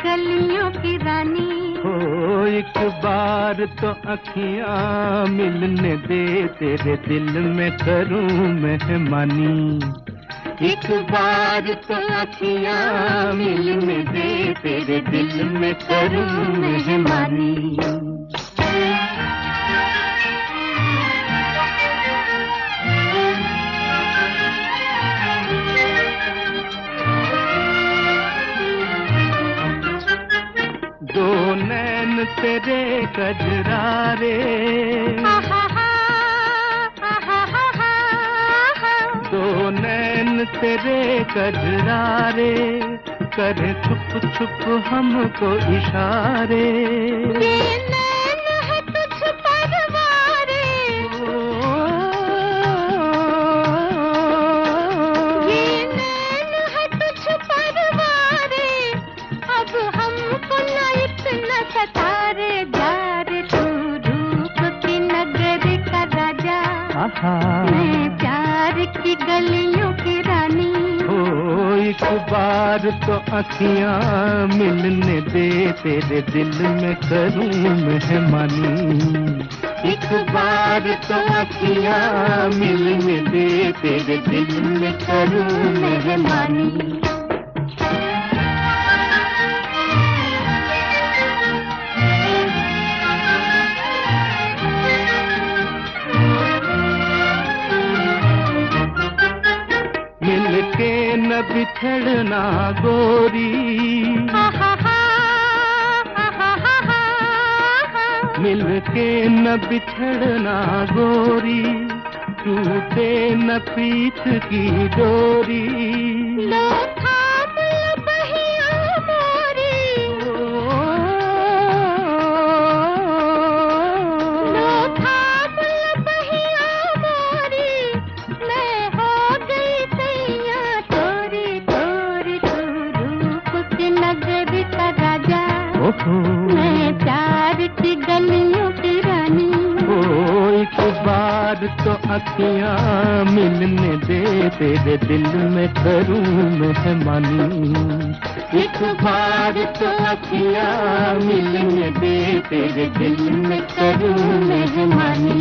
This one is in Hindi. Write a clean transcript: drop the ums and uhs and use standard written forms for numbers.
गलियों की रानी। हो एक बार तो अखियां मिलने दे, तेरे दिल में करूं मेहमानी। एक बार तो अखियां मिलने दे, तेरे दिल में करूं मेहमानी। दो नैन तेरे कजरारे, दो नैन तेरे कजरारे, करे छुप छुप हमको इशारे। ये नैन है तुझ पर वारे, ये नैन है तुझ पर वारे। अब हमको न इतना सतारे, जारे तू रूप की नगर का राजा, मैं प्यार की गलियों की रानी। हो एक बार तो अखियां मिलने दे, तेरे दिल में करूं मेहमानी। एक बार तो अखियां मिलने दे, तेरे दिल में करूं मेहमानी। मिलके न बिछड़ना गोरी, मिलके न बिछड़ना गोरी, टूटे न प्रीत की डोरी। लो थाम लो बहिया मोरी, लो थाम लो बहिया मोरी। मैं हो गई सैया तोरी, तोरी तू रूप की नगर का राजा, मैं प्यार की गलियों की रानी। ओ एक बार तो अखियां मिलने दे, तेरे दिल में करूं मेहमानी। एक बार तो अखियां मिलने दे, तेरे दिल में करूं मेहमानी।